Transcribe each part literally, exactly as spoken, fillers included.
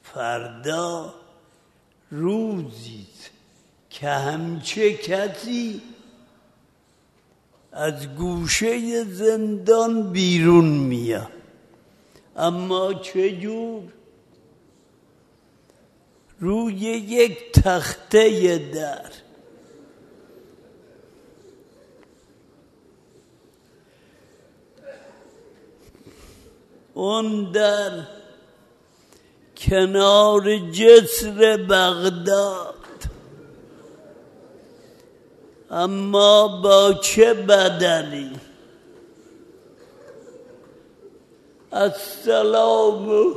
فردا روزیست که همچه کسی از گوشه زندان بیرون میاد. اما چجور؟ روی یک تخته در. اون در کنار جسر بغداد. اما با چه بدلی؟ السلام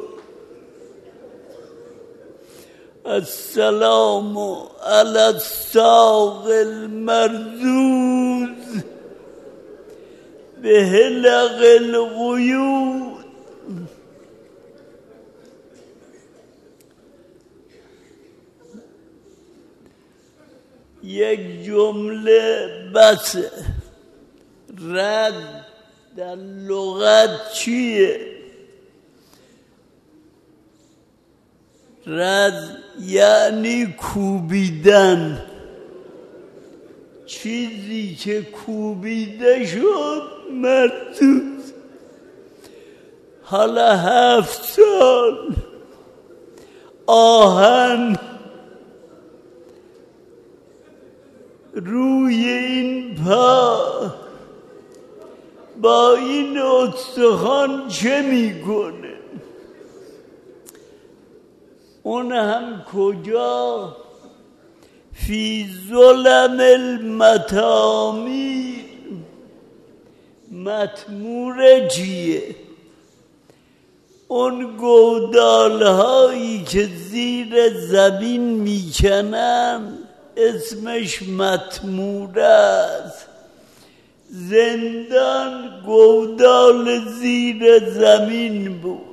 السلام علی الساق المرزوز به حلق الغیود. یک جمله بس. رد در لغت چیه؟ رد یعنی کوبیدن. چیزی که کوبیده شد مردود. حالا هفت سال آهن روی این پا با این استخوان چه میکنه؟ اون هم کجا؟ فی ظلم المطامیر. مطمور چیه؟ اون گودال هایی که زیر زمین میکنن اسمش مطموره است. زندان گودال زیر زمین بود.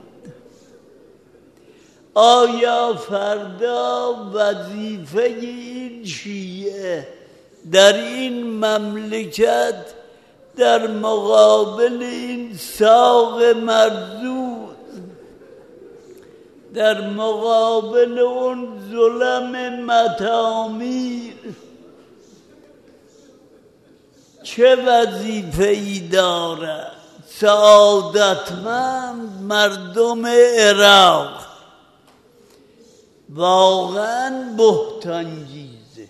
آیا فردا وظیفه این شیعه در این مملکت در مقابل این ساق مرزوز، در مقابل اون ظلم مطامیر چه وظیفه‌ای دارد؟ سعادتمند مردم عراق واقعا بهتانگیزه.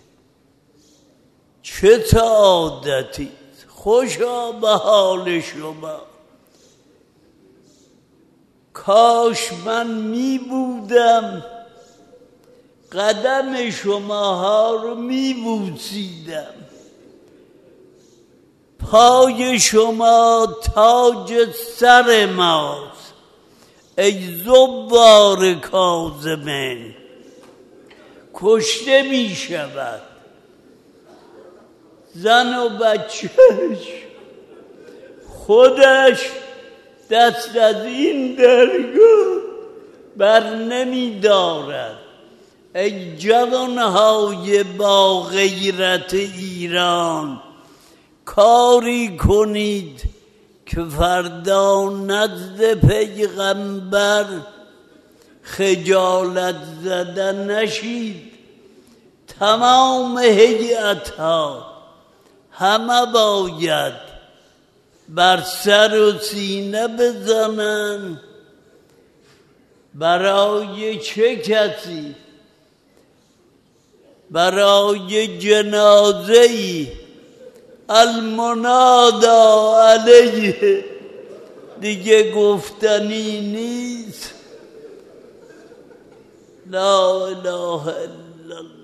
چه سعادتی! خوشا به حال شما. کاش من می بودم قدم شماها رو می بوسیدم. پای شما تاج سر ماست ای زوار کاظمین. کشته می شود زن و بچهش، خودش دست از این درگاه بر نمی دارد. ای جوانهای با غیرت ایران، کاری کنید که فردا نزد پیغمبر خجالت زده نشید. تمام هیئت‌ها همه باید بر سر و سینه بزنن. برای چه کسی؟ برای جنازه‌ای المنادا علیه دیگه گفتنی نیست. لا اله الا الله.